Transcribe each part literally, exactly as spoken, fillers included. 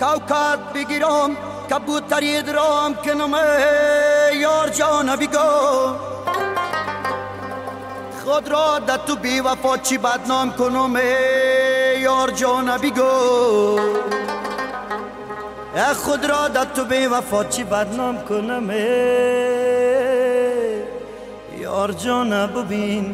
کاوکات بگیرم کبوتری درام کنم یار جان بگو خود را در تو بی وفا چی بدنام کنم یار جان بگو خود را در تو بی وفا چی بدنام کنم یار جان ببین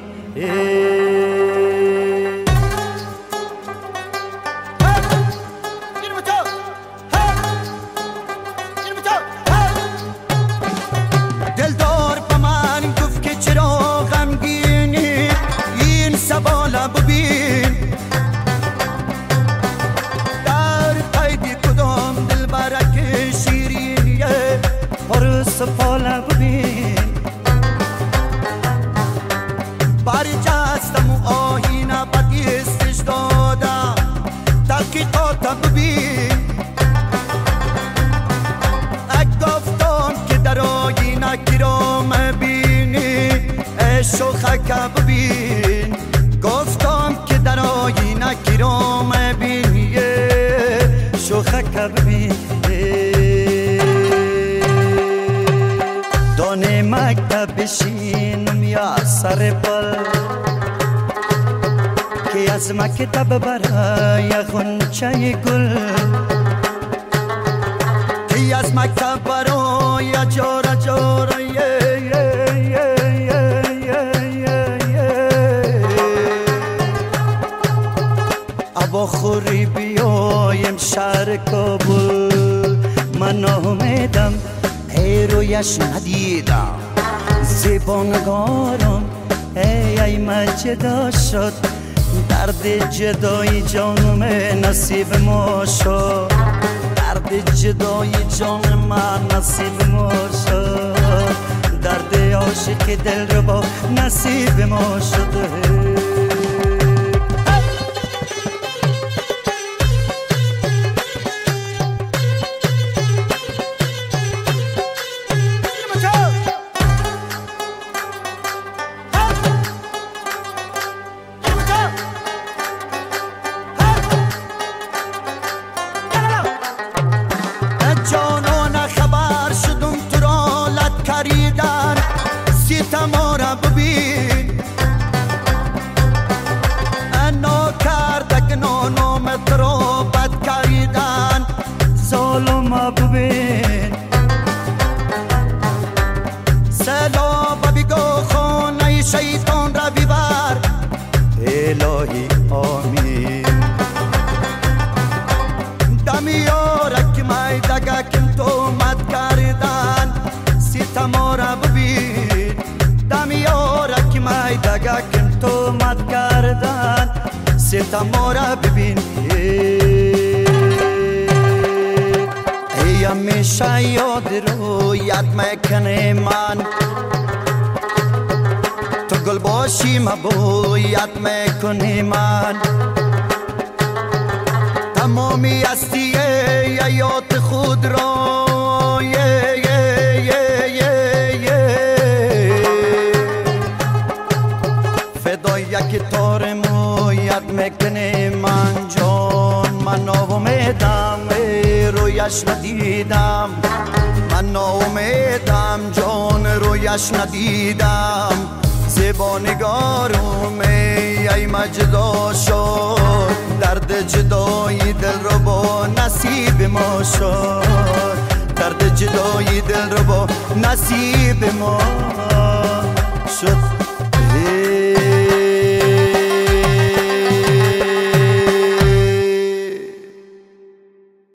دلدار به من گفت که چرا غمگینی این سوالا ببین در قید کدام دل برک شیرینیه پر سفالا ببین برجستم و آهینه بدیستش دادم تحقیقاتم ببین گفتم که در آینه گیرام بینی شوخک ببین گفتم که در آینه گیرام بینی شوخک ببین دانه مکتب بشینم یا سر پل که از مکتب برای غنچه گل که از مکتب برای جارا جارا ابا خوری بیایم شهر کابل من امیدم ای رویش ندیدم زبانگارم ای ای من جدا شد درد جدای جانم نصیب ما شد درد جدای جان من نصیب ما شد درد عاشق دل رو با نصیب ما شده ستما را ببین انا کردک نانومت را بد کردن ظالم ببین سلام بگو خانه شیطان را ببر الهی آمین دمیارک میدگکم تو مد کردن ستما را ببین دمیارک میدگکم تو مد کردن ستما را ببین ای همیشه یاد رو یاد میکنه من تو گل باشی مبو یاد میکنی من تمامی هستی یاد خود را یک تار مویت میکنه من جان من ناامیدم رویش ندیدم من ناامیدم جان رویش ندیدم زبانگارم ای مجدا شد درد جدای دل رو با نصیب ما شد درد جدای دل رو با نصیب ما شد